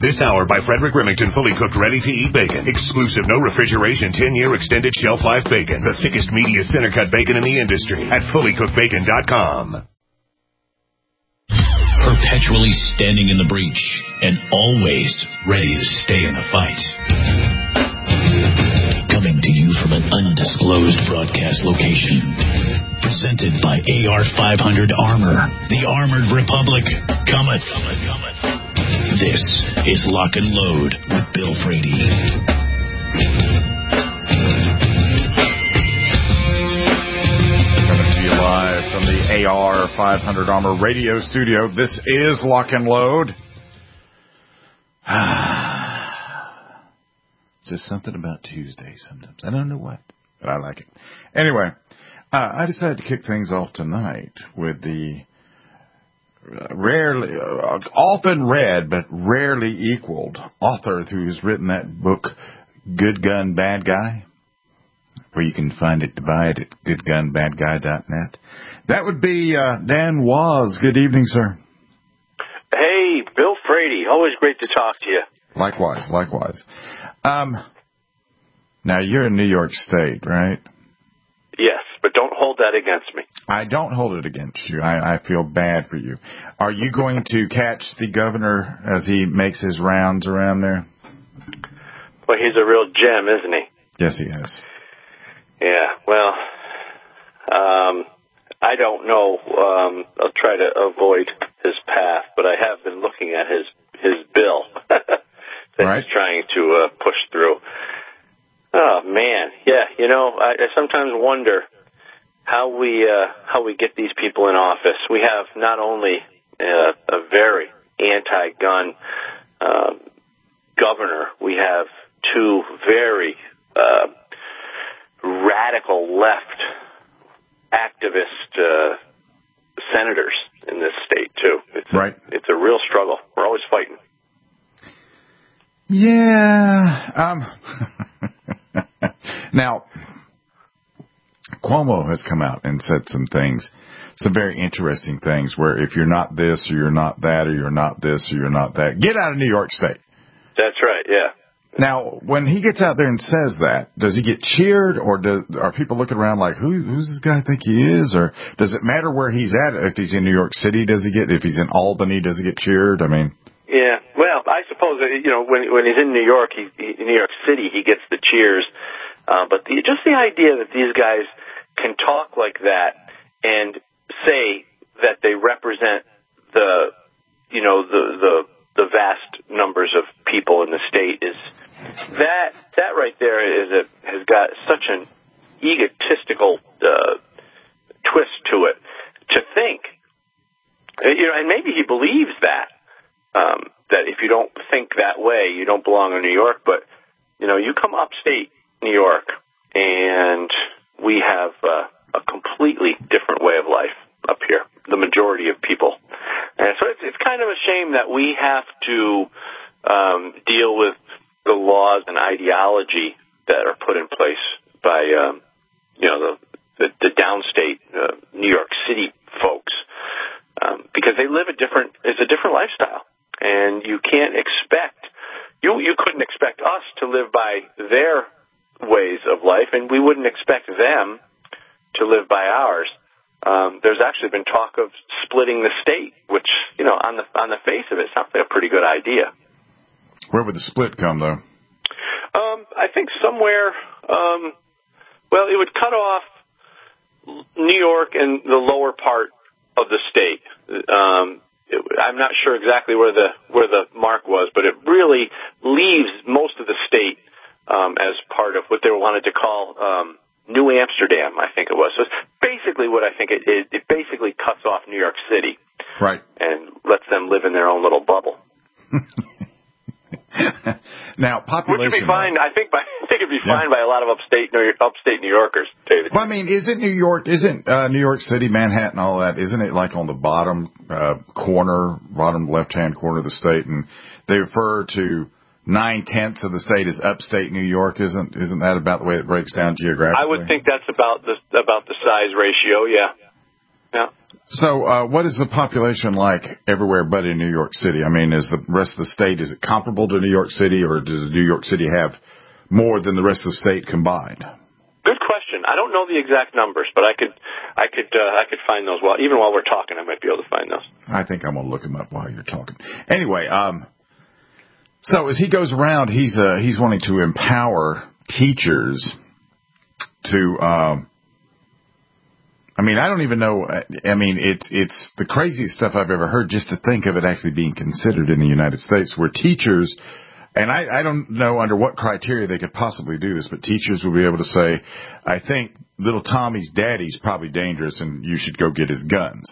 This hour by Frederick Remington, fully cooked, ready-to-eat bacon. Exclusive, no refrigeration, 10-year extended shelf life bacon. The thickest, meatiest center-cut bacon in the industry at fullycookedbacon.com. Perpetually standing in the breach and always ready to stay in the fight. Coming to you from an undisclosed broadcast location. Presented by AR-500 Armor. The Armored Republic cometh. This is Lock and Load with Bill Frady. Coming to you live from the AR-500 Armor radio studio. This is Lock and Load. Just something about Tuesday sometimes. I don't know what, but I like it. Anyway, I decided to kick things off tonight with the rarely, often read, but rarely equaled author who's written that book, Good Gun, Bad Guy, where you can find it to buy it at goodgunbadguy.net. That would be Dan Waz. Good evening, sir. Hey, Bill Frady. Always great to talk to you. Likewise. Now, you're in New York State, right? Yes, but don't hold that against me. I don't hold it against you. I feel bad for you. Are you going to catch the governor as he makes his rounds around there? Well, he's a real gem, isn't he? Yes, he is. Yeah, well, I don't know. I'll try to avoid his path, but I have been looking at his bill that he's trying to push through. Oh, man. Yeah, you know, I sometimes wonder how we get these people in office. We have not only a very anti-gun governor, we have two very radical left activist senators in this state, too. It's a real struggle. We're always fighting. Yeah. Now, Cuomo has come out and said some very interesting things, where if you're not this or you're not that or you're not this or you're not that, get out of New York State. That's right, yeah. Now, when he gets out there and says that, does he get cheered, or are people looking around like, who's this guy think he is? Or does it matter where he's at? If he's in New York City, if he's in Albany, does he get cheered? I mean... Yeah, well, I suppose, you know, when he's in New York, in New York City, he gets the cheers. But just the idea that these guys can talk like that and say that they represent the vast numbers of people in the state is that right there has got such an egotistical twist to it. To think, you know, and maybe he believes that if you don't think that way, you don't belong in New York. But you know, you come upstate New York, and we have a completely different way of life up here, the majority of people. And so it's kind of a shame that we have to deal with the laws and ideology that are put in place by, the downstate New York City folks, because they live it's a different lifestyle. And you can't expect, you couldn't expect us to live by their ways of life, and we wouldn't expect them to live by ours. There's actually been talk of splitting the state, which, you know, on the face of it, sounds like a pretty good idea. Where would the split come, though? I think somewhere, it would cut off New York and the lower part of the state. I'm not sure exactly where the mark was, but it really leaves most of the state as part of what they wanted to call New Amsterdam, I think it was. So it's basically what I think it is. It basically cuts off New York City, right, and lets them live in their own little bubble. Now, population. Which would be fine. I think it'd be fine by a lot of upstate New Yorkers, David. Well, I mean, isn't New York City, Manhattan, all that? Isn't it like on the bottom left-hand corner of the state, and they refer to 9/10 of the state as upstate New York? Isn't that about the way it breaks down geographically? I would think that's about the size ratio. Yeah. So, what is the population like everywhere but in New York City? I mean, is the rest of the state, is it comparable to New York City, or does New York City have more than the rest of the state combined? Good question. I don't know the exact numbers, but I could find those. Well, even while we're talking, I might be able to find those. I think I'm gonna look them up while you're talking. Anyway, so as he goes around, he's wanting to empower teachers to. I mean, I don't even know. I mean, it's the craziest stuff I've ever heard. Just to think of it actually being considered in the United States, where teachers. And I don't know under what criteria they could possibly do this, but teachers will be able to say, I think little Tommy's daddy's probably dangerous and you should go get his guns.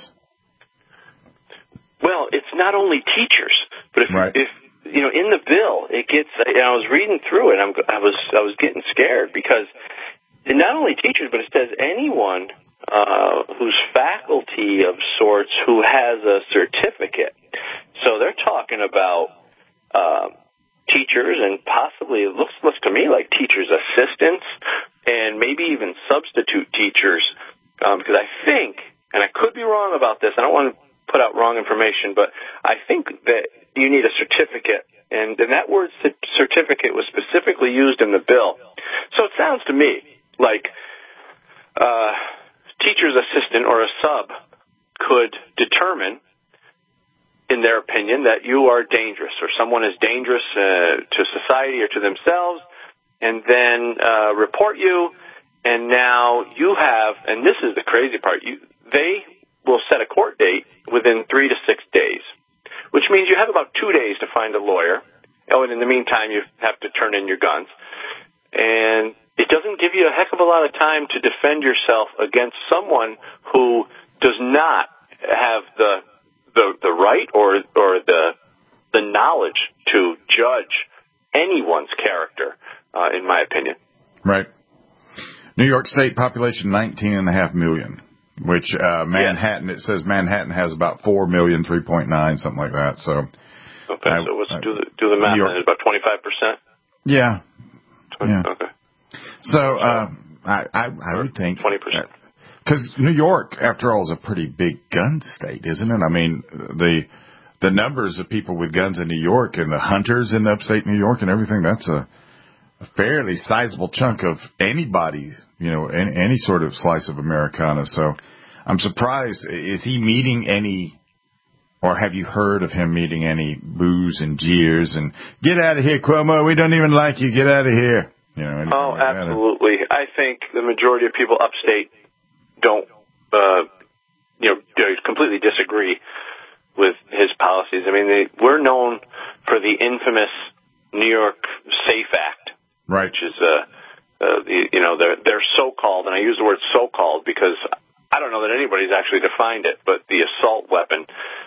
Well, it's not only teachers, but if you know, in the bill, it gets, I was reading through it, I was getting scared because it not only teachers, but it says anyone whose faculty of sorts who has a certificate. So they're talking about teachers and possibly, it looks to me like teachers' assistants and maybe even substitute teachers, because I think, and I could be wrong about this, I don't want to put out wrong information, but I think that you need a certificate, and that word certificate was specifically used in the bill. So it sounds to me like teacher's assistant or a sub could determine, in their opinion, that you are dangerous or someone is dangerous to society or to themselves, and then report you, and now you have, and this is the crazy part, they will set a court date within 3 to 6 days, which means you have about 2 days to find a lawyer. Oh, and in the meantime, you have to turn in your guns. And it doesn't give you a heck of a lot of time to defend yourself against someone who does not have the right or the knowledge to judge anyone's character, in my opinion. Right. New York State population 19.5 million, which Manhattan, it says Manhattan has about 4 million, 3.9, something like that. So okay, so let's do the math. It's about 25%. Yeah. 20, yeah. Okay. So I would think 20%. Because New York, after all, is a pretty big gun state, isn't it? I mean, the numbers of people with guns in New York and the hunters in upstate New York and everything, that's a fairly sizable chunk of anybody, you know, any sort of slice of Americana. So I'm surprised. Is he meeting any, or have you heard of him meeting any boos and jeers and get out of here, Cuomo, we don't even like you, get out of here? You know, oh, like absolutely. I think the majority of people upstate don't, completely disagree with his policies. I mean, we're known for the infamous New York SAFE Act, right? Which is, they're so-called, and I use the word so-called because I don't know that anybody's actually defined it, but the assault weapon,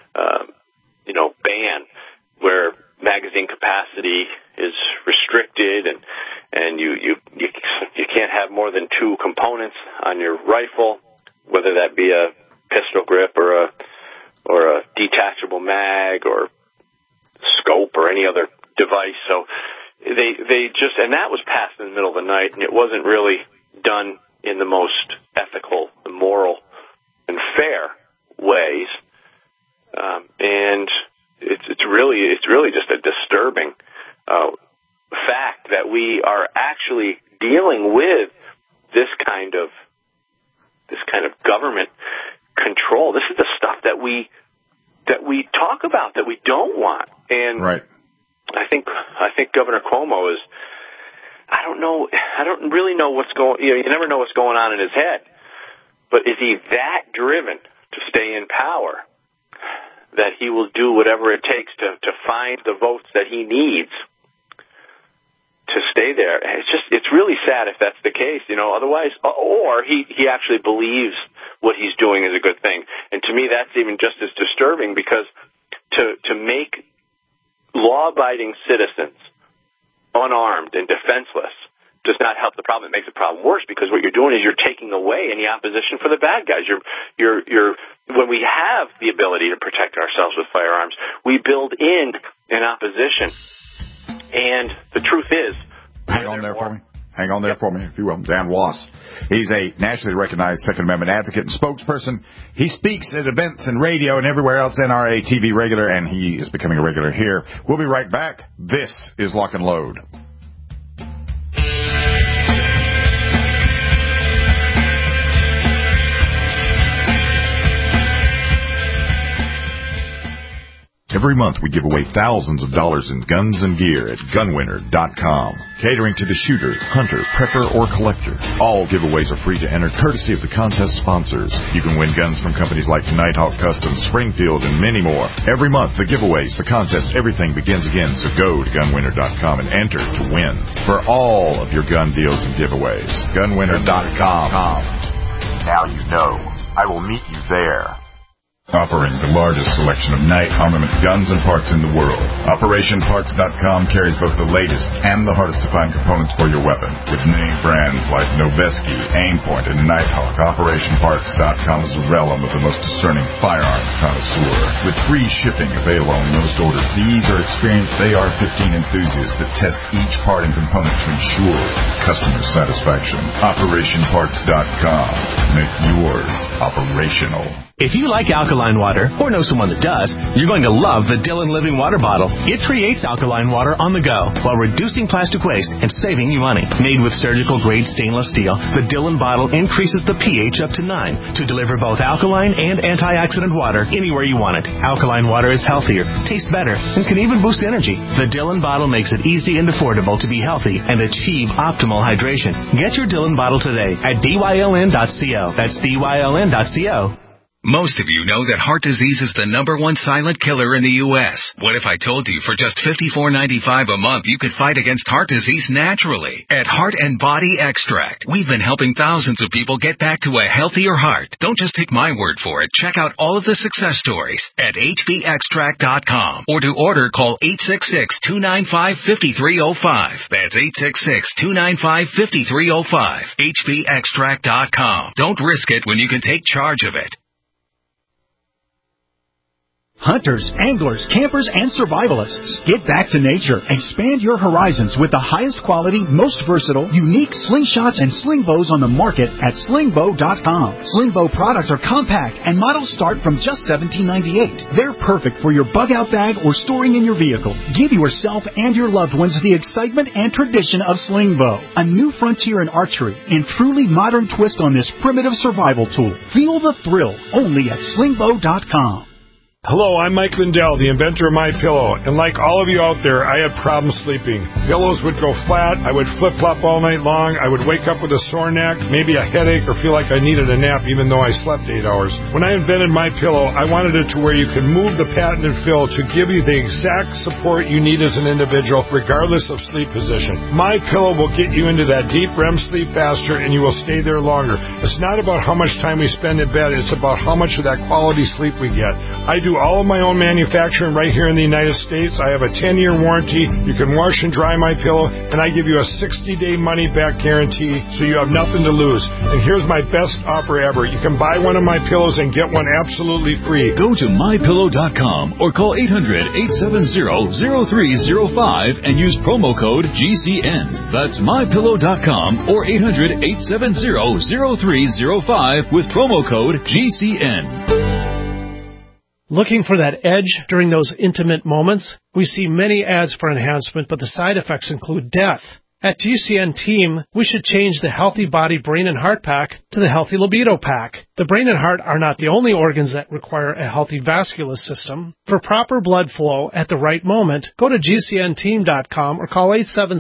ban where magazine capacity is restricted and you can't have more than 2 components on your rifle, whether that be a pistol grip or a detachable mag or scope or any other device. So they just, and that was passed in the middle of the night, and it wasn't really done in the most ethical, moral, and fair ways. And it's really just a disturbing fact that we are actually dealing with this kind of government control. This is the stuff that we talk about that we don't want. And right. I think Governor Cuomo is, I don't really know what's going, you never know what's going on in his head, but is he that driven to stay in power that he will do whatever it takes to find the votes that he needs to stay there? And it's really sad if that's the case, otherwise, or he actually believes what he's doing is a good thing. And to me, that's even just as disturbing, because to make law-abiding citizens unarmed and defenseless does not help the problem. It makes the problem worse, because what you're doing is you're taking away any opposition for the bad guys. When we have the ability to protect ourselves with firearms, we build in an opposition. And the truth is, hang on there for me. Hang on there for me, if you will. Dan Wass. He's a nationally recognized Second Amendment advocate and spokesperson. He speaks at events and radio and everywhere else, NRA TV regular, and he is becoming a regular here. We'll be right back. This is Lock and Load. Every month we give away thousands of dollars in guns and gear at gunwinner.com. Catering to the shooter, hunter, prepper, or collector. All giveaways are free to enter, courtesy of the contest sponsors. You can win guns from companies like Nighthawk Customs, Springfield, and many more. Every month, the giveaways, the contests, everything begins again, so go to gunwinner.com and enter to win for all of your gun deals and giveaways. Gunwinner.com. Now you know. I will meet you there. Offering the largest selection of night armament guns and parts in the world. OperationParts.com carries both the latest and the hardest to find components for your weapon. With name brands like Noveske, Aimpoint, and Nighthawk, OperationParts.com is the realm of the most discerning firearms connoisseur. With free shipping available on most orders, these are experienced AR-15 enthusiasts that test each part and component to ensure customer satisfaction. OperationParts.com. Make yours operational. If you like alkaline water, or know someone that does, you're going to love the Dillon Living Water Bottle. It creates alkaline water on the go while reducing plastic waste and saving you money. Made with surgical-grade stainless steel, the Dillon bottle increases the pH up to 9 to deliver both alkaline and antioxidant water anywhere you want it. Alkaline water is healthier, tastes better, and can even boost energy. The Dillon bottle makes it easy and affordable to be healthy and achieve optimal hydration. Get your Dillon bottle today at dyln.co. That's dyln.co. Most of you know that heart disease is the #1 silent killer in the U.S. What if I told you for just $54.95 a month you could fight against heart disease naturally? At Heart and Body Extract, we've been helping thousands of people get back to a healthier heart. Don't just take my word for it. Check out all of the success stories at hbextract.com, or to order, call 866-295-5305. That's 866-295-5305. hbextract.com. Don't risk it when you can take charge of it. Hunters, anglers, campers, and survivalists. Get back to nature. Expand your horizons with the highest quality, most versatile, unique slingshots and sling bows on the market at slingbow.com. Slingbow products are compact and models start from just $17.98. They're perfect for your bug-out bag or storing in your vehicle. Give yourself and your loved ones the excitement and tradition of Slingbow, a new frontier in archery and truly modern twist on this primitive survival tool. Feel the thrill only at slingbow.com. Hello, I'm Mike Lindell, the inventor of MyPillow, and like all of you out there, I had problems sleeping. Pillows would go flat, I would flip-flop all night long, I would wake up with a sore neck, maybe a headache, or feel like I needed a nap even though I slept 8 hours. When I invented MyPillow, I wanted it to where you could move the patented fill to give you the exact support you need as an individual, regardless of sleep position. MyPillow will get you into that deep REM sleep faster, and you will stay there longer. It's not about how much time we spend in bed, it's about how much of that quality sleep we get. I do all of my own manufacturing right here in the United States. I have a 10-year warranty. You can wash and dry MyPillow, and I give you a 60-day money-back guarantee, so you have nothing to lose. And here's my best offer ever. You can buy one of my pillows and get one absolutely free. Go to MyPillow.com or call 800-870-0305 and use promo code GCN. That's MyPillow.com or 800-870-0305 with promo code GCN. Looking for that edge during those intimate moments? We see many ads for enhancement, but the side effects include death. At GCN Team, we should change the Healthy Body Brain and Heart Pack to the Healthy Libido Pack. The brain and heart are not the only organs that require a healthy vascular system. For proper blood flow at the right moment, go to GCNteam.com or call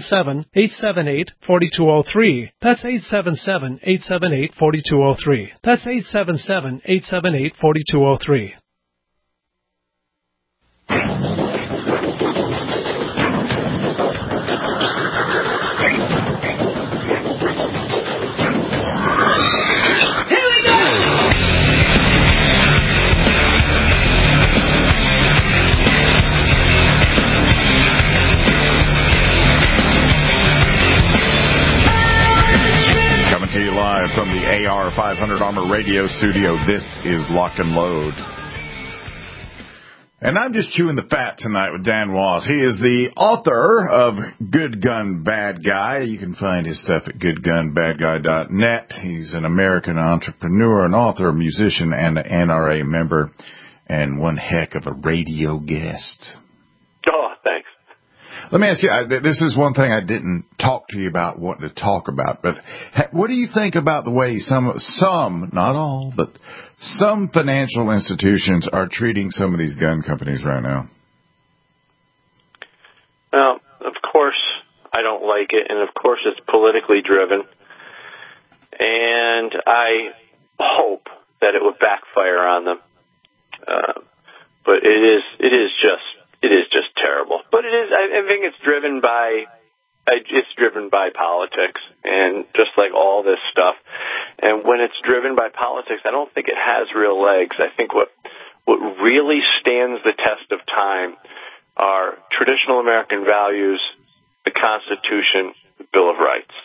877-878-4203. That's 877-878-4203. That's 877-878-4203. Coming to you live from the AR-500 Armor Radio Studio, this is Lock and Load. And I'm just chewing the fat tonight with Dan Wallace. He is the author of Good Gun, Bad Guy. You can find his stuff at goodgunbadguy.net. He's an American entrepreneur, an author, musician, and an NRA member, and one heck of a radio guest. Oh, thanks. Let me ask you, this is one thing I didn't talk to you about, wanting to talk about, but what do you think about the way some, not all, but some financial institutions are treating some of these gun companies right now? Well, of course, I don't like it, and of course it's politically driven, and I hope that it would backfire on them. But it is just terrible. But it is. I think it's driven by politics, and just like all this stuff. And when it's driven by politics, I don't think it has real legs. I think what really stands the test of time are traditional American values, the Constitution, the Bill of Rights.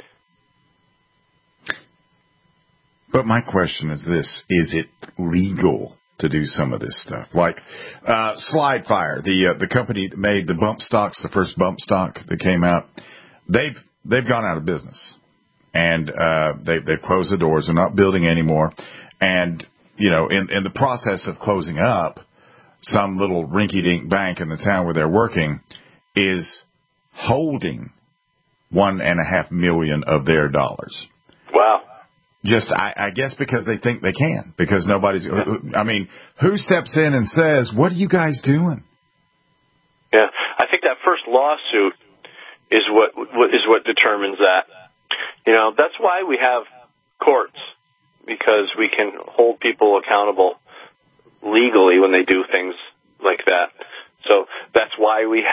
But my question is this: is it legal to do some of this stuff? Like Slide Fire, the company that made the bump stocks, the first bump stock that came out, they've gone out of business, and they've closed the doors. They're not building anymore. And you know, in the process of closing up, some little rinky-dink bank in the town where they're working is holding $1.5 million of their dollars. Wow. Just, I guess because they think they can, because nobody's, I mean, who steps in and says, what are you guys doing? Yeah, I think that first lawsuit is what determines that. You know, that's why we have courts, because we can hold people accountable legally when they do things like that. So that's why we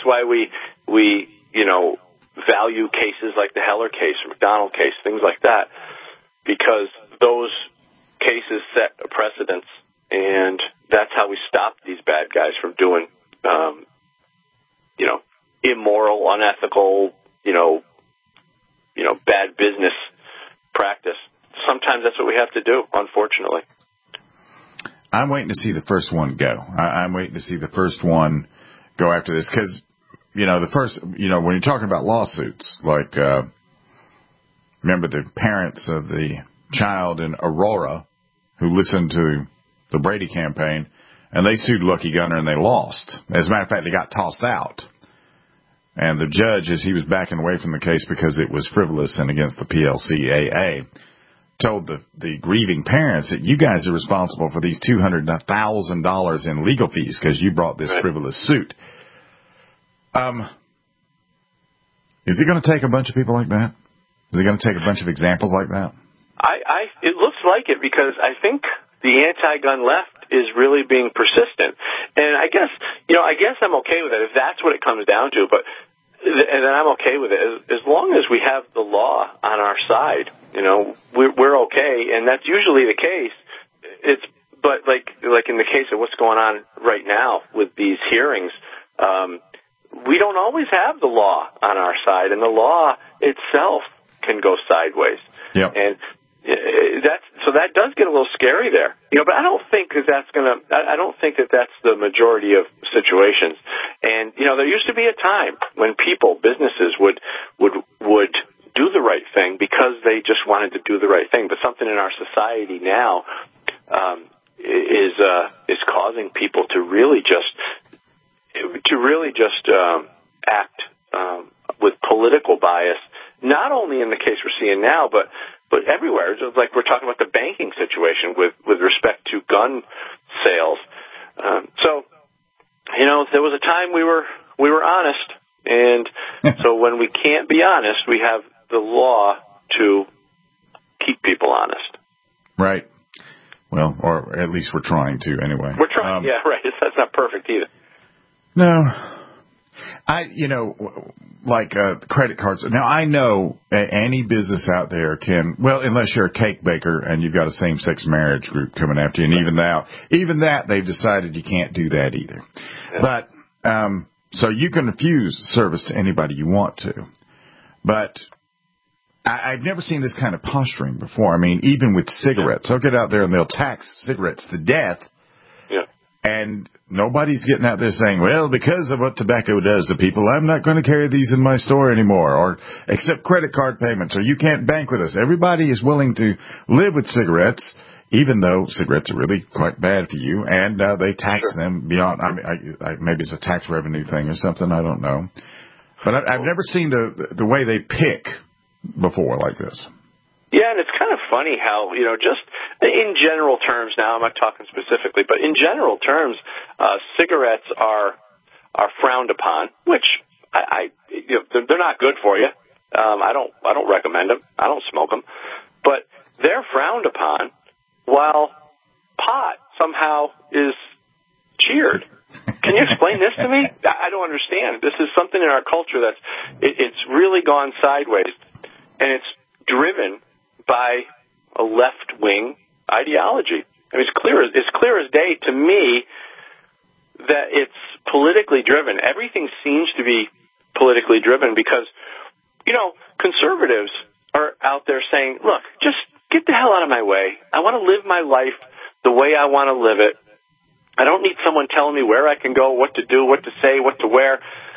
you know, value cases like the Heller case, McDonald case, things like that. Because those cases set a precedence, and that's how we stop these bad guys from doing, you know, immoral, unethical, you know, bad business practice. Sometimes that's what we have to do, unfortunately. I'm waiting to see the first one go. I'm waiting to see the first one go after this, because, you know, when you're talking about lawsuits, like, remember the parents of the child in Aurora who listened to the Brady campaign, and they sued Lucky Gunner and they lost. As a matter of fact, they got tossed out. And the judge, as he was backing away from the case because it was frivolous and against the PLCAA, told the grieving parents that you guys are responsible for these $200,000 in legal fees because you brought this frivolous suit. Is it going to take a bunch of people like that? Is it going to take a bunch of examples like that? It looks like it, because I think the anti-gun left is really being persistent. And I guess I'm okay with it if that's what it comes down to. And then I'm okay with it as long as we have the law on our side. You know, we're okay, and that's usually the case. But like in the case of what's going on right now with these hearings, we don't always have the law on our side, and the law itself can go sideways. Yep. And that does get a little scary there. You know, but I don't think that that's the majority of situations. And you know, there used to be a time when businesses would do the right thing because they just wanted to do the right thing. But something in our society now is causing people to really just act with political bias. Not only in the case we're seeing now, but everywhere. Just like we're talking about the banking situation with respect to gun sales. So, you know, there was a time we were honest, and so when we can't be honest, we have the law to keep people honest. Right. Well, or at least we're trying to, anyway. We're trying. Yeah, right. That's not perfect either. No. Like credit cards. Now, I know any business out there can, well, unless you're a cake baker and you've got a same-sex marriage group coming after you, and even that, they've decided you can't do that either. Yeah. But, so you can refuse service to anybody you want to. But I've never seen this kind of posturing before. I mean, even with cigarettes. They'll get out there and they'll tax cigarettes to death. Yeah. And nobody's getting out there saying, well, because of what tobacco does to people, I'm not going to carry these in my store anymore, or accept credit card payments, or you can't bank with us. Everybody is willing to live with cigarettes, even though cigarettes are really quite bad for you, and they tax them beyond. I mean, maybe it's a tax revenue thing or something. I don't know. But I've never seen the way they pick before like this. Yeah, and it's kind of funny how, just in general terms now, I'm not talking specifically, but in general terms, cigarettes are frowned upon, which they're not good for you. I don't recommend them. I don't smoke them. But they're frowned upon while pot somehow is cheered. Can you explain this to me? I don't understand. This is something in our culture it's really gone sideways, and it's driven by a left-wing ideology. I mean, it's clear as day to me that it's politically driven. Everything seems to be politically driven because, conservatives are out there saying, look, just get the hell out of my way. I want to live my life the way I want to live it. I don't need someone telling me where I can go, what to do, what to say, what to wear.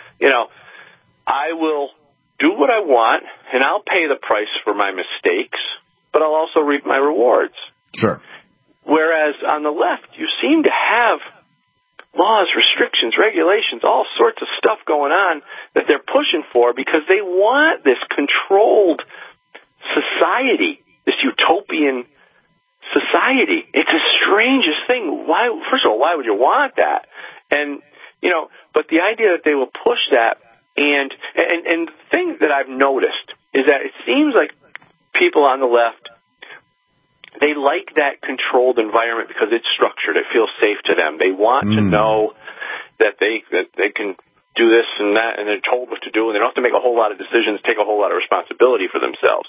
I will do what I want, and I'll pay the price for my mistakes, but I'll also reap my rewards. Sure. Whereas on the left, you seem to have laws, restrictions, regulations, all sorts of stuff going on that they're pushing for because they want this controlled society, this utopian society. It's the strangest thing. Why? First of all, why would you want that? And, but the idea that they will push that, and the thing that I've noticed is that it seems like people on the left, they like that controlled environment because it's structured. It feels safe to them. They want to know that they can do this and that, and they're told what to do, and they don't have to make a whole lot of decisions, take a whole lot of responsibility for themselves.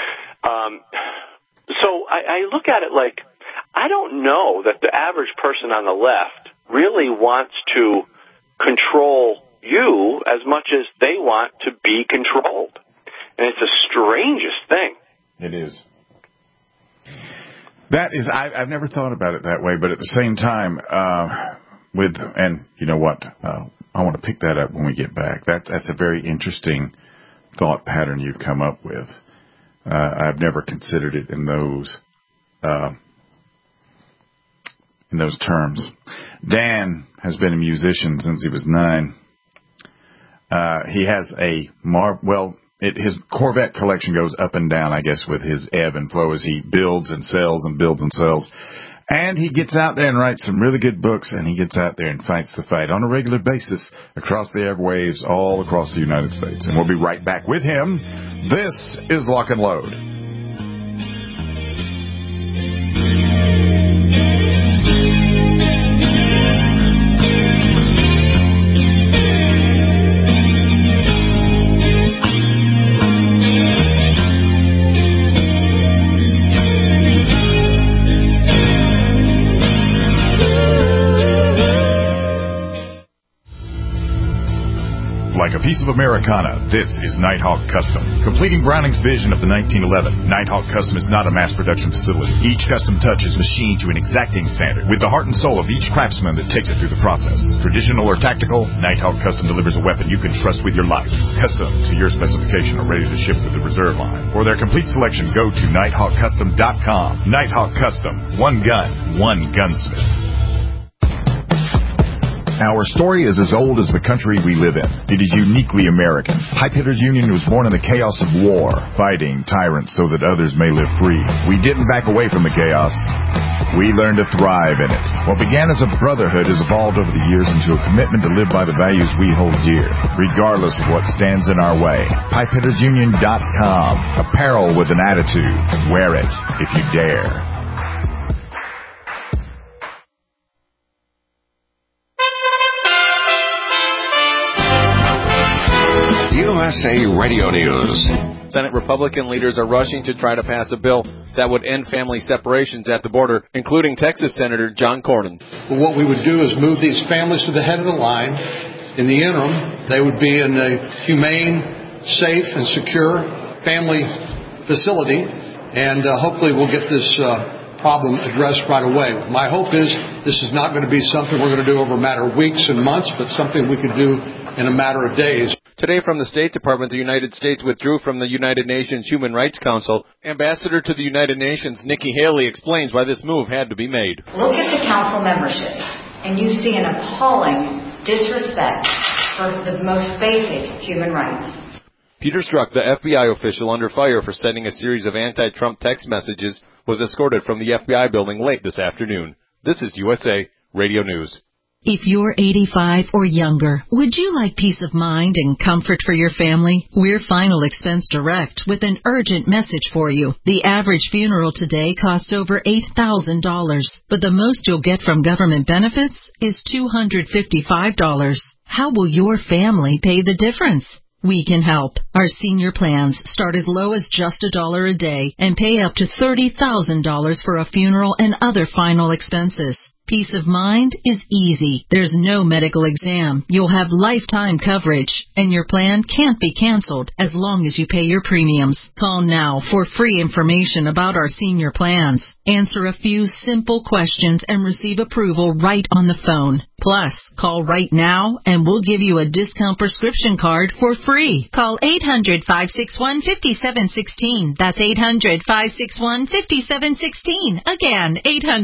So I look at it like, I don't know that the average person on the left really wants to control you as much as they want to be controlled. And it's the strangest thing. It is. That is, I've never thought about it that way, but at the same time, and you know what, I want to pick that up when we get back. That's a very interesting thought pattern you've come up with. I've never considered it in those terms. Dan has been a musician since he was 9. He has his Corvette collection goes up and down, I guess, with his ebb and flow as he builds and sells and builds and sells. And he gets out there and writes some really good books, and he gets out there and fights the fight on a regular basis across the airwaves all across the United States. And we'll be right back with him. This is Lock and Load. Like a piece of Americana, this is Nighthawk Custom. Completing Browning's vision of the 1911, Nighthawk Custom is not a mass production facility. Each custom touch is machined to an exacting standard, with the heart and soul of each craftsman that takes it through the process. Traditional or tactical, Nighthawk Custom delivers a weapon you can trust with your life. Custom to your specification or ready to ship with the reserve line. For their complete selection, go to NighthawkCustom.com. Nighthawk Custom. One gun, one gunsmith. Our story is as old as the country we live in. It is uniquely American. Pipehitters Union was born in the chaos of war, fighting tyrants so that others may live free. We didn't back away from the chaos. We learned to thrive in it. What began as a brotherhood has evolved over the years into a commitment to live by the values we hold dear, regardless of what stands in our way. PipeHittersUnion.com. Apparel with an attitude. Wear it if you dare. USA Radio News. Senate Republican leaders are rushing to try to pass a bill that would end family separations at the border, including Texas Senator John Cornyn. Well, what we would do is move these families to the head of the line. In the interim, they would be in a humane, safe, and secure family facility, and hopefully we'll get this problem addressed right away. My hope is this is not going to be something we're going to do over a matter of weeks and months, but something we could do in a matter of days. Today from the State Department, the United States withdrew from the United Nations Human Rights Council. Ambassador to the United Nations, Nikki Haley, explains why this move had to be made. Look at the council membership, and you see an appalling disrespect for the most basic human rights. Peter Strzok, the FBI official under fire for sending a series of anti-Trump text messages, was escorted from the FBI building late this afternoon. This is USA Radio News. If you're 85 or younger, would you like peace of mind and comfort for your family? We're Final Expense Direct with an urgent message for you. The average funeral today costs over $8,000, but the most you'll get from government benefits is $255. How will your family pay the difference? We can help. Our senior plans start as low as just $1 a day and pay up to $30,000 for a funeral and other final expenses. Peace of mind is easy. There's no medical exam. You'll have lifetime coverage, and your plan can't be canceled as long as you pay your premiums. Call now for free information about our senior plans. Answer a few simple questions and receive approval right on the phone. Plus, call right now and we'll give you a discount prescription card for free. Call 800-561-5716. That's 800-561-5716. Again,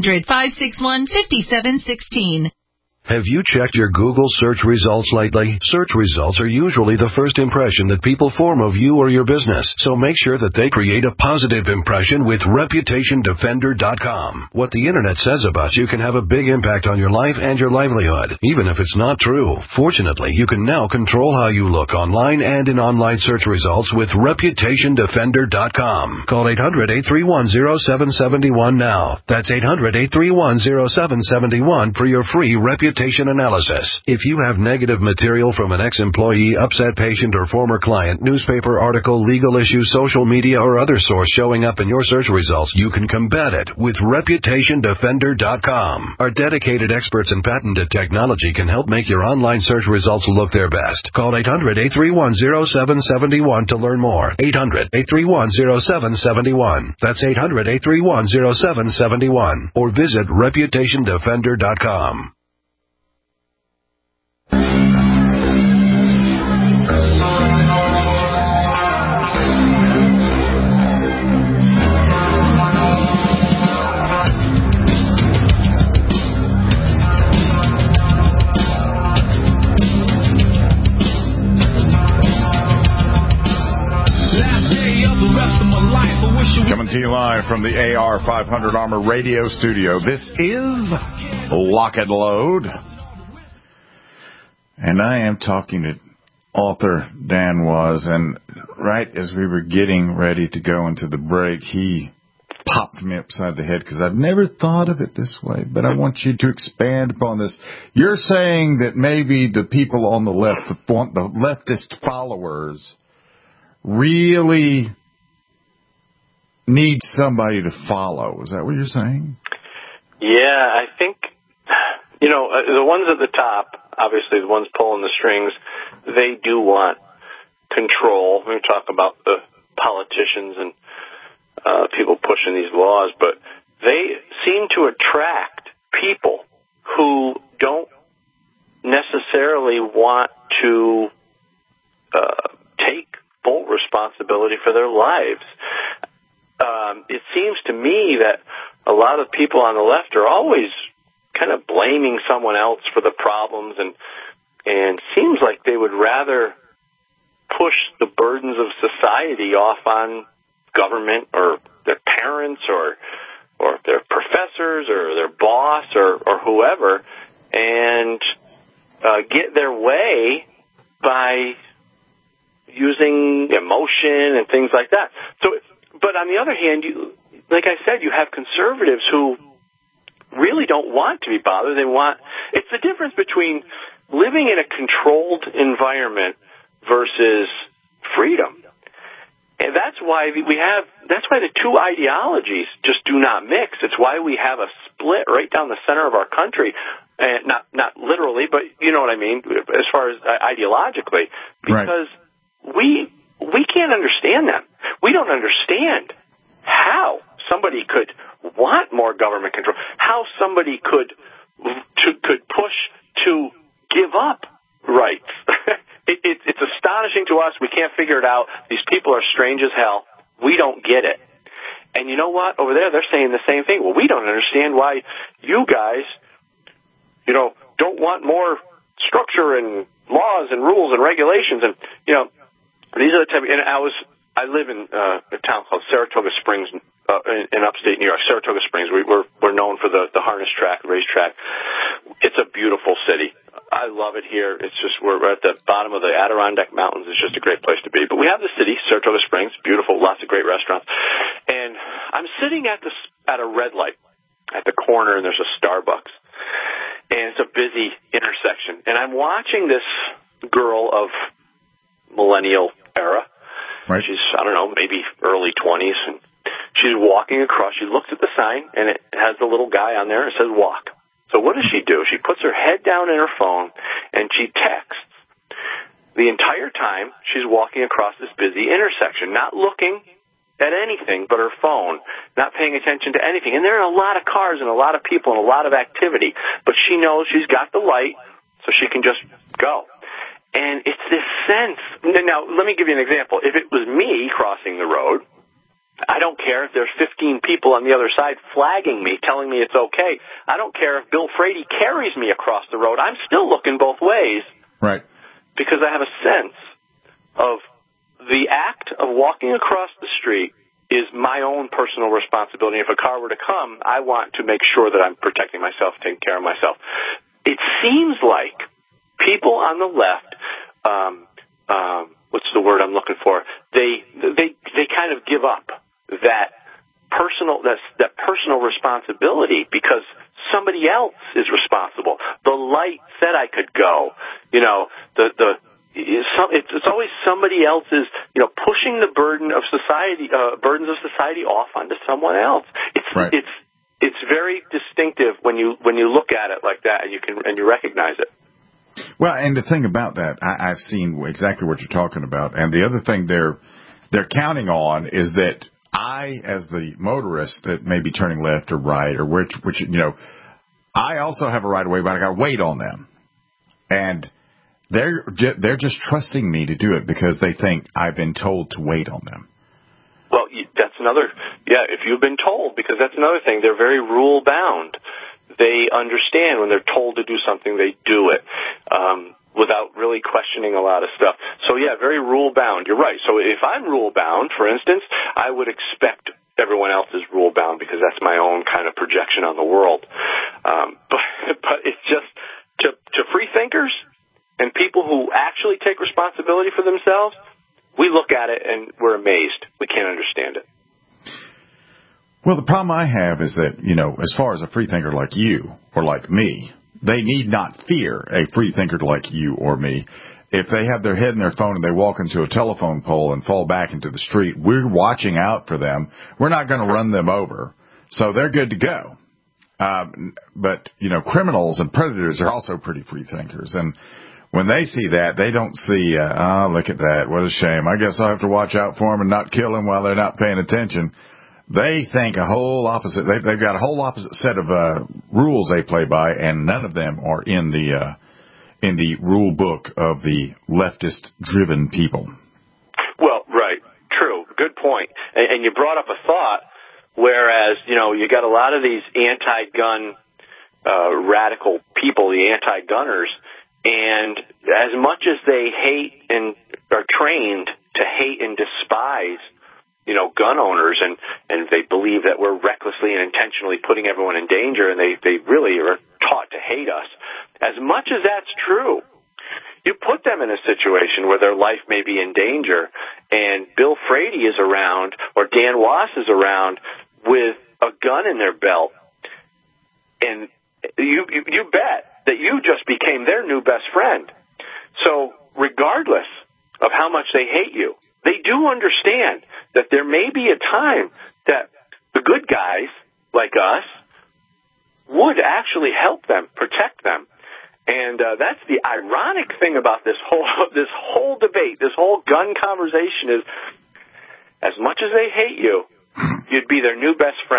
800-561-5716. Have you checked your Google search results lately? Search results are usually the first impression that people form of you or your business, so make sure that they create a positive impression with ReputationDefender.com. What the Internet says about you can have a big impact on your life and your livelihood, even if it's not true. Fortunately, you can now control how you look online and in online search results with ReputationDefender.com. Call 800-831-0771 now. That's 800-831-0771 for your free reputation analysis. If you have negative material from an ex-employee, upset patient, or former client, newspaper article, legal issue, social media, or other source showing up in your search results, you can combat it with ReputationDefender.com. Our dedicated experts in patented technology can help make your online search results look their best. Call 800-831-0771 to learn more. 800-831-0771. That's 800-831-0771. Or visit ReputationDefender.com. Coming to you live from the AR500 Armor Radio Studio. This is Lock and Load. And I am talking to author Dan Was, and right as we were getting ready to go into the break, he popped me upside the head because I've never thought of it this way, but I want you to expand upon this. You're saying that maybe the people on the left, the leftist followers, really need somebody to follow. Is that what you're saying? Yeah, I think, the ones at the top, obviously the ones pulling the strings, they do want control. We talk about the politicians and people pushing these laws, but they seem to attract people who don't necessarily want to take full responsibility for their lives. It seems to me that a lot of people on the left are always kind of blaming someone else for the problems, and seems like they would rather push the burdens of society off on government or their parents or their professors or their boss or whoever, and get their way by using emotion and things like that. But on the other hand, like I said, you have conservatives who really don't want to be bothered. It's the difference between living in a controlled environment versus freedom. And that's why the two ideologies just do not mix. It's why we have a split right down the center of our country. And not literally, but you know what I mean, as far as ideologically, because we can't understand them. We don't understand how somebody could want more government control. How somebody could push to give up rights. It's astonishing to us. We can't figure it out. These people are strange as hell. We don't get it. And you know what? Over there, they're saying the same thing. Well, we don't understand why you guys, don't want more structure and laws and rules and regulations. And, these are the type of, and I live in a town called Saratoga Springs in upstate New York. Saratoga Springs, we're known for the harness track, racetrack. It's a beautiful city. I love it here. It's just, we're at the bottom of the Adirondack Mountains. It's just a great place to be. But we have the city, Saratoga Springs, beautiful, lots of great restaurants. And I'm sitting at a red light at the corner, and there's a Starbucks. And it's a busy intersection. And I'm watching this girl of millennial era. Right. She's, I don't know, maybe early 20s. And she's walking across. She looks at the sign, and it has the little guy on there. It says walk. So what does she do? She puts her head down in her phone, and she texts. The entire time, she's walking across this busy intersection, not looking at anything but her phone, not paying attention to anything. And there are a lot of cars and a lot of people and a lot of activity. But she knows she's got the light, so she can just go. And it's this sense. Now, let me give you an example. If it was me crossing the road, I don't care if there's 15 people on the other side flagging me, telling me it's okay. I don't care if Bill Frady carries me across the road. I'm still looking both ways. Right. Because I have a sense of the act of walking across the street is my own personal responsibility. If a car were to come, I want to make sure that I'm protecting myself, taking care of myself. It seems like people on the left, what's the word I'm looking for? They kind of give up that personal responsibility because somebody else is responsible. The light said I could go. It's always somebody else's, pushing the burdens of society off onto someone else. It's very distinctive when you look at it like that, and you recognize it. Well, and the thing about that, I've seen exactly what you're talking about, and the other thing they're counting on is that I, as the motorist that may be turning left or right or which I also have a right of way, but I got to wait on them, and they're just trusting me to do it because they think I've been told to wait on them. Well, that's another, if you've been told, because that's another thing, they're very rule bound. They understand when they're told to do something, they do it without really questioning a lot of stuff. So, very rule-bound. You're right. So if I'm rule-bound, for instance, I would expect everyone else is rule-bound because that's my own kind of projection on the world. But it's just to free thinkers and people who actually take responsibility for themselves, we look at it and we're amazed. We can't understand it. Well, the problem I have is that, as far as a free thinker like you or like me, they need not fear a free thinker like you or me. If they have their head in their phone and they walk into a telephone pole and fall back into the street, we're watching out for them. We're not going to run them over. So they're good to go. But, criminals and predators are also pretty free thinkers. And when they see that, they don't see, look at that. What a shame. I guess I'll have to watch out for them and not kill them while they're not paying attention. They think a whole opposite. They've got a whole opposite set of rules they play by, and none of them are in the rule book of the leftist-driven people. Well, right, true, good point. And you brought up a thought. Whereas you got a lot of these anti-gun radical people, the anti-gunners, and as much as they hate and are trained to hate and despise gun owners, and they believe that we're recklessly and intentionally putting everyone in danger, and they really are taught to hate us. As much as that's true, you put them in a situation where their life may be in danger, and Bill Frady is around, or Dan Wass is around with a gun in their belt, and you bet that you just became their new best friend. So regardless of how much they hate you, they do understand that there may be a time that the good guys like us would actually help them, protect them. And that's the ironic thing about this whole debate, this whole gun conversation is, as much as they hate you, you'd be their new best friend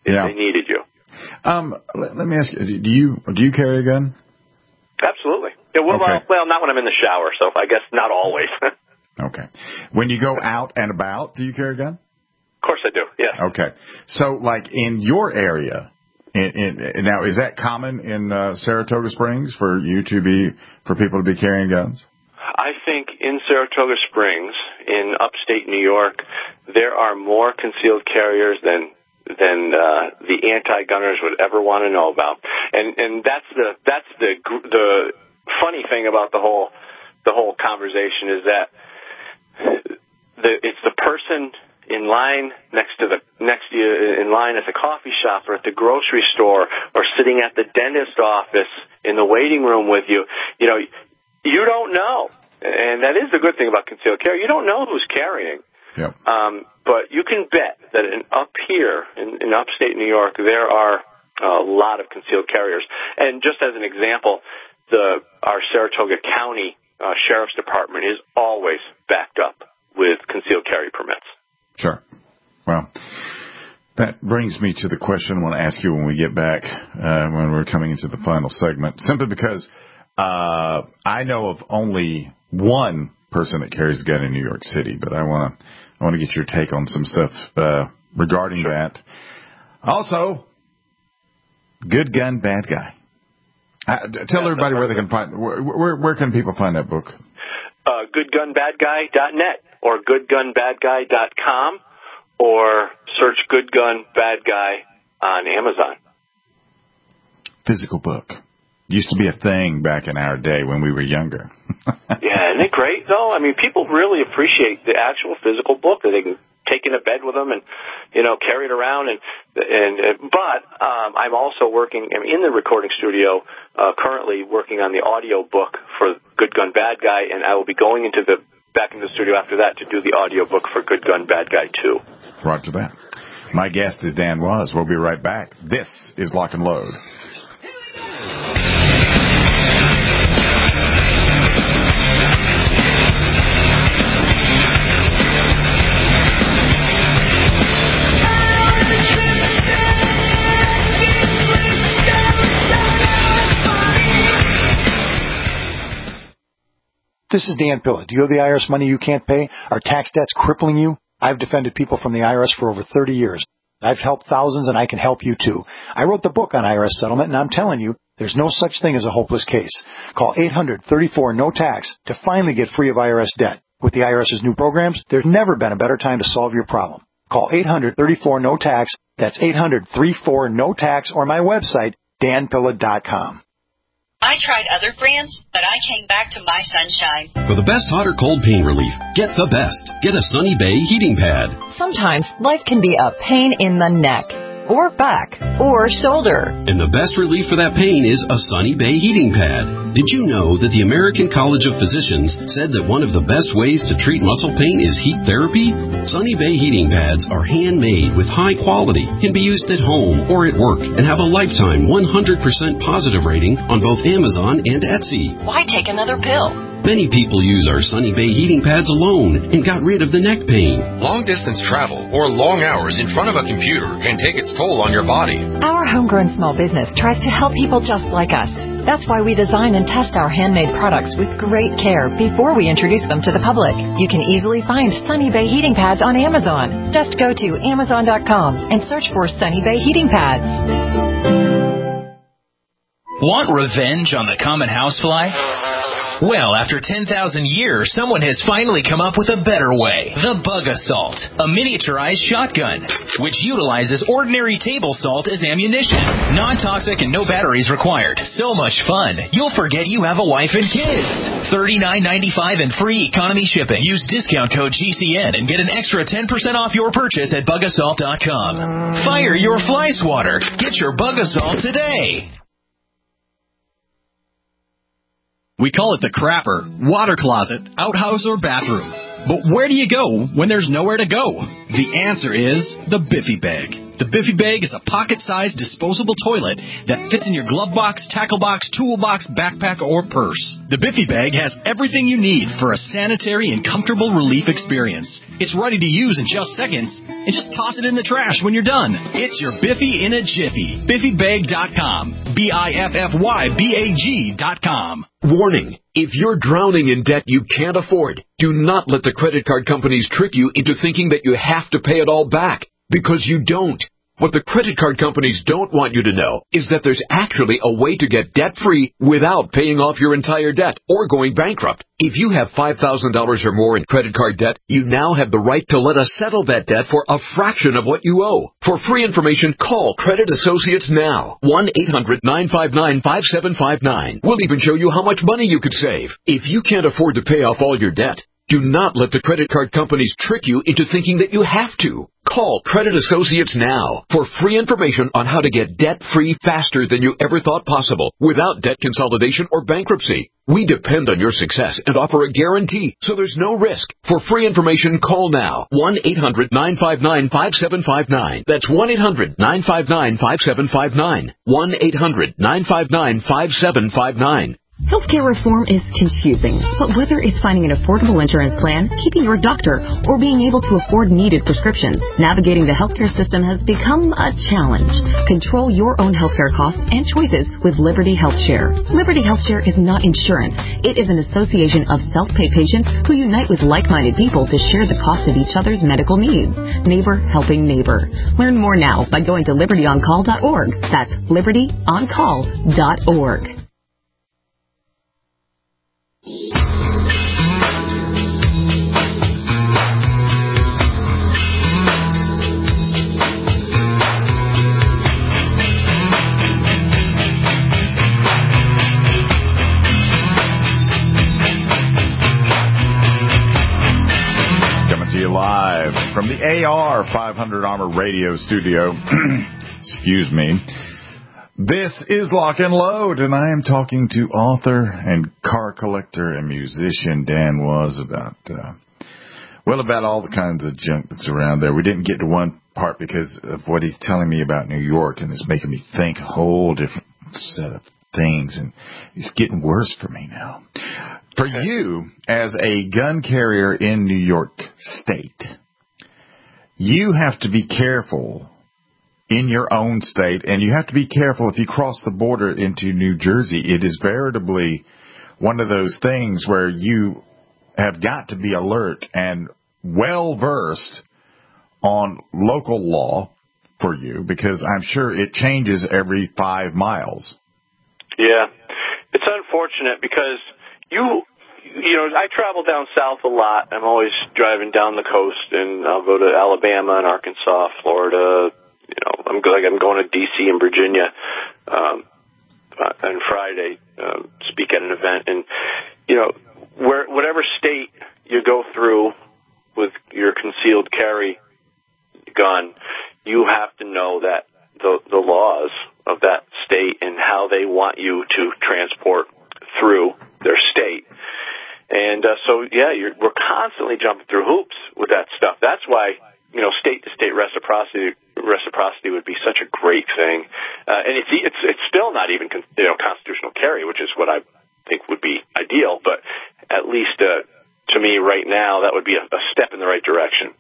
if they needed you. Let me ask you, do you carry a gun? Absolutely. Yeah, well, not when I'm in the shower, so I guess not always. Okay. When you go out and about, do you carry a gun? Of course I do, yeah. Okay. So, like, in your area, now, is that common in Saratoga Springs for people to be carrying guns? I think in Saratoga Springs, in upstate New York, there are more concealed carriers than the anti-gunners would ever want to know about, and that's the funny thing about the whole conversation is that it's the person in line next to you in line at the coffee shop or at the grocery store or sitting at the dentist office in the waiting room with you. You know, you don't know, and that is the good thing about concealed carry. You don't know who's carrying. Yep. But you can bet that up here in upstate New York, there are a lot of concealed carriers. And just as an example, our Saratoga County Sheriff's Department is always backed up with concealed carry permits. Sure. Well, that brings me to the question I want to ask you when we get back, when we're coming into the final segment, simply because I know of only one person that carries a gun in New York City, but I want to get your take on some stuff regarding that. Also, Good Gun, Bad Guy. Tell everybody where they can find. Where can people find that book? GoodGunBadGuy.net or GoodGunBadGuy.com or search Good Gun Bad Guy on Amazon. Physical book. Used to be a thing back in our day when we were younger. Yeah, isn't it great, though? I mean, people really appreciate the actual physical book that they can take into bed with them and, carry it around. But I'm also working in the recording studio, currently working on the audio book for Good Gun Bad Guy, and I will be going back into the studio after that to do the audio book for Good Gun Bad Guy 2. Roger that. My guest is Dan Was. We'll be right back. This is Lock and Load. This is Dan Pilla. Do you owe the IRS money you can't pay? Are tax debts crippling you? I've defended people from the IRS for over 30 years. I've helped thousands, and I can help you, too. I wrote the book on IRS settlement, and I'm telling you, there's no such thing as a hopeless case. Call 800-34-NO-TAX to finally get free of IRS debt. With the IRS's new programs, there's never been a better time to solve your problem. Call 800-34-NO-TAX. That's 800-34-NO-TAX, or my website, danpilla.com. I tried other brands, but I came back to My Sunshine. For the best hot or cold pain relief, get the best. Get a Sunny Bay heating pad. Sometimes life can be a pain in the neck, or back, or shoulder. And the best relief for that pain is a Sunny Bay heating pad. Did you know that the American College of Physicians said that one of the best ways to treat muscle pain is heat therapy? Sunny Bay heating pads are handmade with high quality, can be used at home or at work, and have a lifetime 100% positive rating on both Amazon and Etsy. Why take another pill? Many people use our Sunny Bay heating pads alone and got rid of the neck pain. Long-distance travel or long hours in front of a computer can take its toll on your body. Our homegrown small business tries to help people just like us. That's why we design and test our handmade products with great care before we introduce them to the public. You can easily find Sunny Bay heating pads on Amazon. Just go to Amazon.com and search for Sunny Bay heating pads. Want revenge on the common housefly? Well, after 10,000 years, someone has finally come up with a better way. The Bug Assault, a miniaturized shotgun, which utilizes ordinary table salt as ammunition. Non-toxic and no batteries required. So much fun, you'll forget you have a wife and kids. $39.95 and free economy shipping. Use discount code GCN and get an extra 10% off your purchase at bugassault.com. Fire your fly swatter. Get your Bug Assault today. We call it the crapper, water closet, outhouse, or bathroom. But where do you go when there's nowhere to go? The answer is the Biffy Bag. The Biffy Bag is a pocket-sized disposable toilet that fits in your glove box, tackle box, toolbox, backpack, or purse. The Biffy Bag has everything you need for a sanitary and comfortable relief experience. It's ready to use in just seconds, and just toss it in the trash when you're done. It's your Biffy in a jiffy. BiffyBag.com. BiffyBag.com. Warning. If you're drowning in debt you can't afford, do not let the credit card companies trick you into thinking that you have to pay it all back, because you don't. What the credit card companies don't want you to know is that there's actually a way to get debt-free without paying off your entire debt or going bankrupt. If you have $5,000 or more in credit card debt, you now have the right to let us settle that debt for a fraction of what you owe. For free information, call Credit Associates now. 1-800-959-5759. We'll even show you how much money you could save. If you can't afford to pay off all your debt, do not let the credit card companies trick you into thinking that you have to. Call Credit Associates now for free information on how to get debt-free faster than you ever thought possible without debt consolidation or bankruptcy. We depend on your success and offer a guarantee, so there's no risk. For free information, call now. 1-800-959-5759. That's 1-800-959-5759. 1-800-959-5759. Healthcare reform is confusing, but whether it's finding an affordable insurance plan, keeping your doctor, or being able to afford needed prescriptions, navigating the healthcare system has become a challenge. Control your own healthcare costs and choices with Liberty HealthShare. Liberty HealthShare is not insurance. It is an association of self-pay patients who unite with like-minded people to share the cost of each other's medical needs. Neighbor helping neighbor. Learn more now by going to libertyoncall.org. That's libertyoncall.org. Coming to you live from the AR 500 Armor Radio Studio. Excuse me. This is Lock and Load, and I am talking to author and car collector and musician Dan Was about all the kinds of junk that's around there. We didn't get to one part because of what he's telling me about New York, and it's making me think a whole different set of things, and it's getting worse for me now. For you, as a gun carrier in New York State, you have to be careful in your own state, and you have to be careful if you cross the border into New Jersey. It is veritably one of those things where you have got to be alert and well-versed on local law for you, because I'm sure it changes every 5 miles. Yeah. It's unfortunate because you know, I travel down south a lot. I'm always driving down the coast, and I'll go to Alabama and Arkansas, Florida. You know, I'm going to D.C. and Virginia on Friday, speak at an event. And, you know, whatever state you go through with your concealed carry gun, you have to know that the laws of that state and how they want you to transport through their state. And we're constantly jumping through hoops with that stuff. That's why, you know, state-to-state reciprocity would be such a great thing. And it's still not even constitutional carry, which is what I think would be ideal. But at least to me right now, that would be a step in the right direction.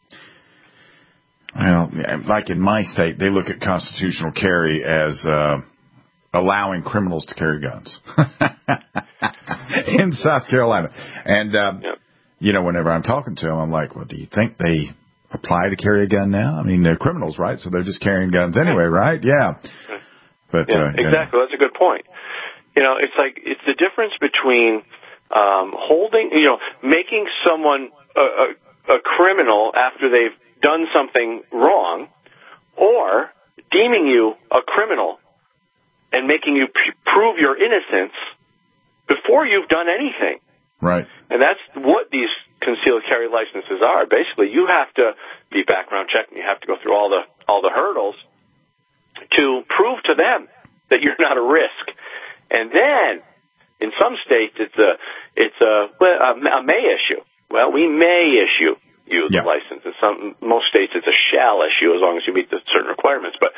Well, like in my state, they look at constitutional carry as allowing criminals to carry guns in South Carolina. And, you know, whenever I'm talking to them, I'm like, well, do you think they apply to carry a gun now? I mean, they're criminals, right? So they're just carrying guns anyway, right? Yeah. But exactly. That's a good point. You know, it's like it's the difference between making someone a criminal after they've done something wrong, or deeming you a criminal and making you prove your innocence before you've done anything. Right. And that's what these concealed carry licenses are. Basically, you have to be background checked, and you have to go through all the hurdles to prove to them that you're not a risk. And then, in some states, it's a may issue. Well, we may issue you the license. In most states it's a shall issue as long as you meet the certain requirements. But,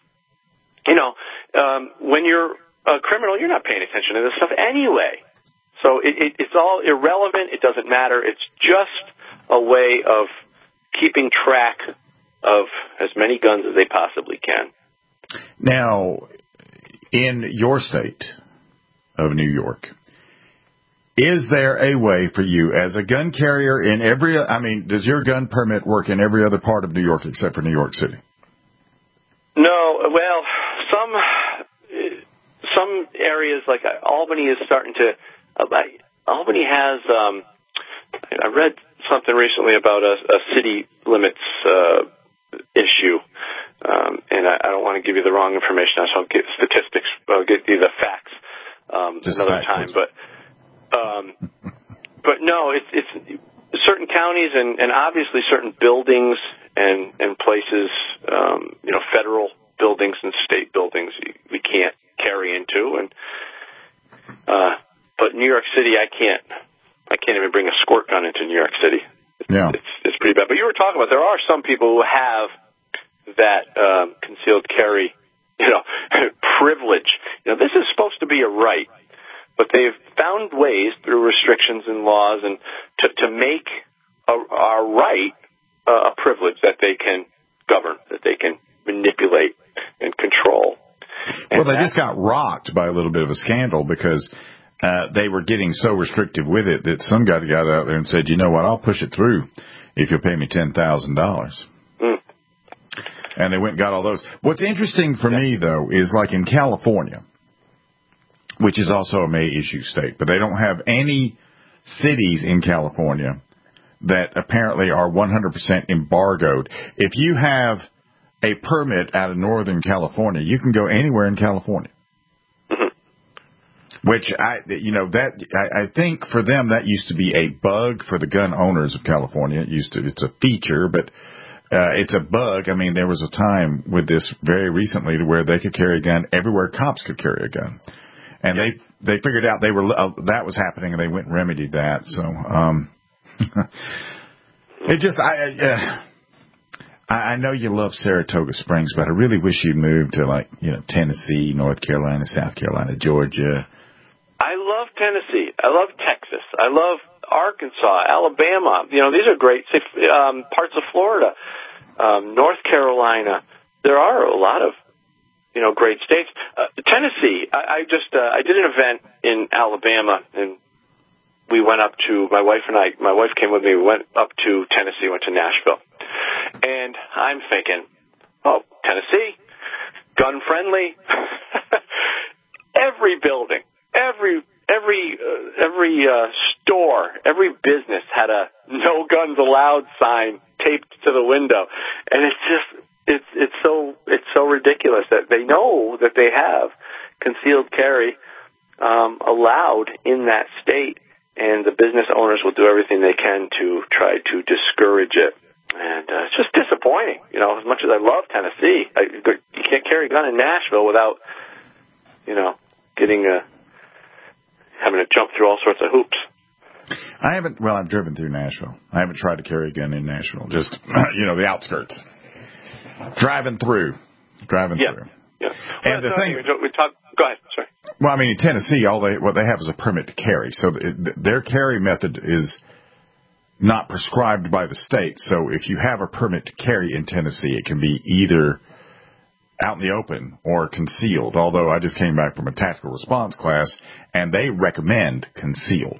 when you're a criminal, you're not paying attention to this stuff anyway. So it's all irrelevant. It doesn't matter. It's just a way of keeping track of as many guns as they possibly can. Now, in your state of New York, is there a way for you as a gun carrier in does your gun permit work in every other part of New York except for New York City? No, well, some areas like Albany is starting to. Albany has. I read something recently about a city limits issue, and I don't want to give you the wrong information. So I'll get statistics. I'll get you the facts another time. But no, it's certain counties and obviously certain buildings and places, federal buildings and state buildings we can't carry into, but New York City I can't even bring a squirt gun into New York City. It's pretty bad. But you were talking about there are some people who have that concealed carry, privilege. This is supposed to be a right, but they've found ways through restrictions and laws and to make our right a privilege that they can govern, that they can manipulate and control. Well, they just got rocked by a little bit of a scandal because they were getting so restrictive with it that some guy got out there and said, you know what, I'll push it through if you'll pay me $10,000. And they went and got all those. What's interesting for me, though, is like in California, which is also a May issue state, but they don't have any cities in California that apparently are 100% embargoed. If you have a permit out of Northern California, you can go anywhere in California. Which I think for them that used to be a bug for the gun owners of California. It's a feature, but it's a bug. I mean, there was a time with this very recently to where they could carry a gun everywhere cops could carry a gun, and they figured out that was happening, and they went and remedied that. So it just I know you love Saratoga Springs, but I really wish you moved to Tennessee, North Carolina, South Carolina, Georgia. I love Tennessee. I love Texas. I love Arkansas, Alabama. These are great parts of Florida, North Carolina. There are a lot of great states. Tennessee. I did an event in Alabama, and we went up to my wife came with me. We went up to Tennessee, went to Nashville, and I'm thinking, oh, Tennessee, gun friendly. Every building. Every store, every business had a "No Guns Allowed" sign taped to the window, and it's so ridiculous that they know that they have concealed carry allowed in that state, and the business owners will do everything they can to try to discourage it. And it's just disappointing. As much as I love Tennessee, you can't carry a gun in Nashville without having to jump through all sorts of hoops. I've driven through Nashville. I haven't tried to carry a gun in Nashville. Just, the outskirts. Driving through. Yeah. And the thing... Go ahead, sorry. Well, I mean, in Tennessee, what they have is a permit to carry. So their carry method is not prescribed by the state. So if you have a permit to carry in Tennessee, it can be either out in the open or concealed, although I just came back from a tactical response class, and they recommend concealed.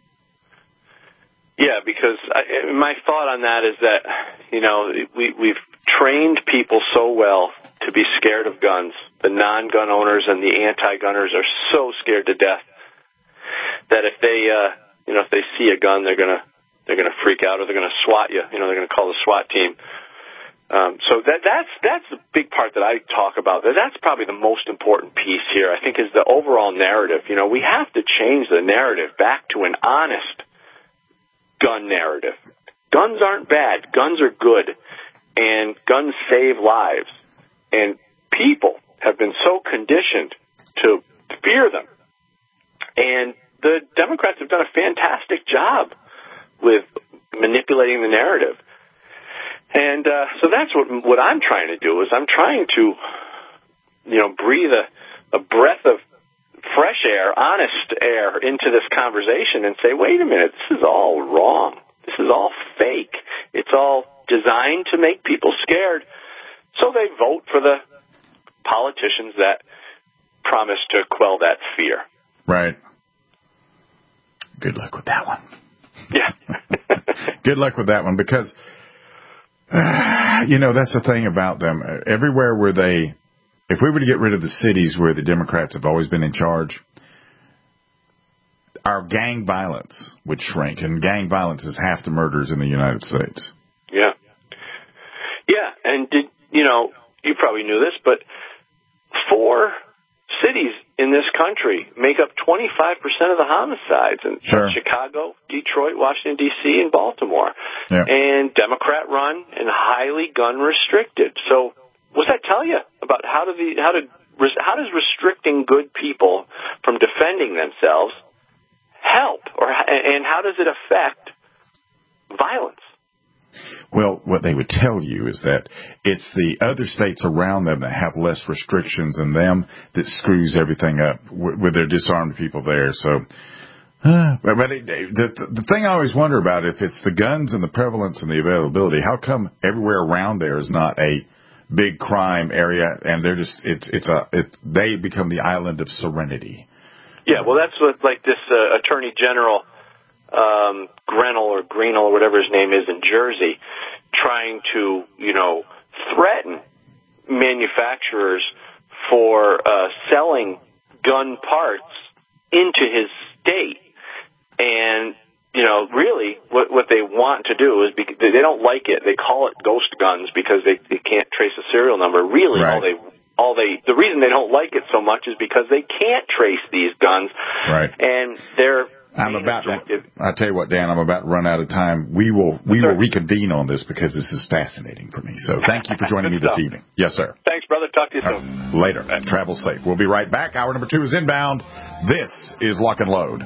Yeah, because my thought on that is that, we've trained people so well to be scared of guns. The non-gun owners and the anti-gunners are so scared to death that if they see a gun, they're gonna freak out, or they're gonna SWAT you. They're gonna call the SWAT team. So that's the big part that I talk about. That's probably the most important piece here, I think, is the overall narrative. We have to change the narrative back to an honest gun narrative. Guns aren't bad. Guns are good. And guns save lives. And people have been so conditioned to fear them. And the Democrats have done a fantastic job with manipulating the narrative. And so that's what I'm trying to do, is I'm trying to, breathe a breath of fresh air, honest air into this conversation and say, wait a minute, this is all wrong. This is all fake. It's all designed to make people scared. So they vote for the politicians that promise to quell that fear. Right. Good luck with that one. Yeah. Good luck with that one, because, that's the thing about them. Everywhere where if we were to get rid of the cities where the Democrats have always been in charge, our gang violence would shrink, and gang violence is half the murders in the United States. Yeah. Yeah, and you probably knew this, but 4 cities in this country make up 25% of the homicides, and sure. Chicago, Detroit, Washington, D.C., and Baltimore. Yeah. And Democrat-run and highly gun-restricted. So what's that tell you about how does restricting good people from defending themselves help, and how does it affect violence? Well, what they would tell you is that it's the other states around them that have less restrictions than them that screws everything up with their disarmed people there. So, the thing I always wonder about, if it's the guns and the prevalence and the availability, how come everywhere around there is not a big crime area, and they're just they become the island of serenity? Yeah, well, that's what this Attorney General Greenell or whatever his name is in Jersey, trying to threaten manufacturers for selling gun parts into his state, and really what they want to do is, because they don't like it, they call it ghost guns because they can't trace a serial number. Really, right. The reason they don't like it so much is because they can't trace these guns, right? And I tell you what, Dan, I'm about to run out of time. We will reconvene on this, because this is fascinating for me. So thank you for joining me this evening. Yes, sir. Thanks, brother. Talk to you soon. Later. Travel safe. We'll be right back. Hour number 2 is inbound. This is Lock and Load.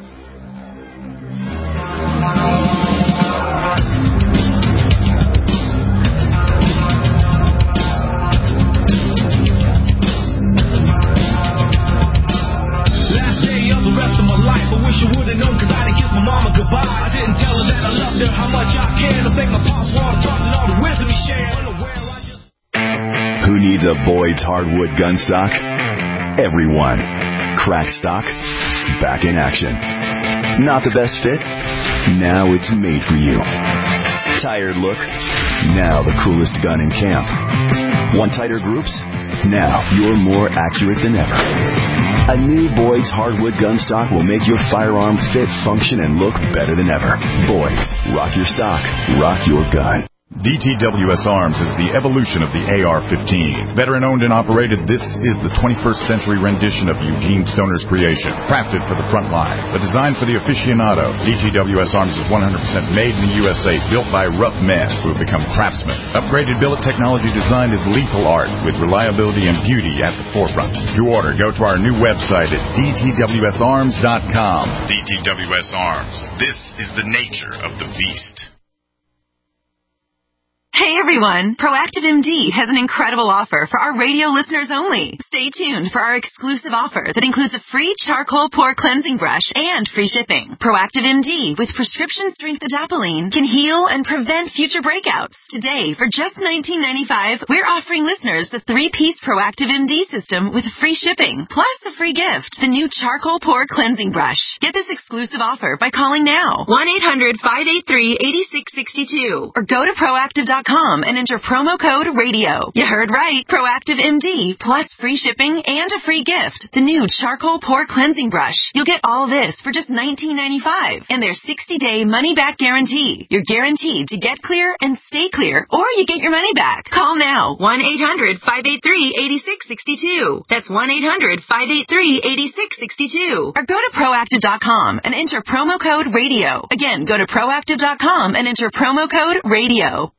I didn't tell her that I loved her, how much I care, to thank my pops for all the talks and all the wisdom he shared. Who needs a Boyd's hardwood gun stock? Everyone. Crack stock, back in action. Not the best fit? Now it's made for you. Tired look? Now the coolest gun in camp. Want tighter groups? Now you're more accurate than ever. A new Boyd's hardwood gun stock will make your firearm fit, function, and look better than ever. Boyd's. Rock your stock. Rock your gun. DTWS Arms is the evolution of the AR-15. Veteran-owned and operated, this is the 21st century rendition of Eugene Stoner's creation. Crafted for the front line, but designed for the aficionado. DTWS Arms is 100% made in the USA, built by rough men who have become craftsmen. Upgraded billet technology designed as lethal art, with reliability and beauty at the forefront. To order, go to our new website at dtwsarms.com. DTWS Arms. This is the nature of the beast. Hey everyone, Proactive MD has an incredible offer for our radio listeners only. Stay tuned for our exclusive offer that includes a free charcoal pore cleansing brush and free shipping. Proactive MD with prescription strength adapalene can heal and prevent future breakouts. Today, for just $19.95, we're offering listeners the 3-piece Proactive MD system with free shipping, plus a free gift, the new charcoal pore cleansing brush. Get this exclusive offer by calling now, 1-800-583-8662, or go to proactive.com and enter promo code RADIO. You heard right. Proactive MD plus free shipping and a free gift. The new charcoal pore cleansing brush. You'll get all this for just $19.95 and their 60-day money-back guarantee. You're guaranteed to get clear and stay clear, or you get your money back. Call now. 1-800-583-8662. That's 1-800-583-8662. Or go to proactive.com and enter promo code RADIO. Again, go to proactive.com and enter promo code RADIO.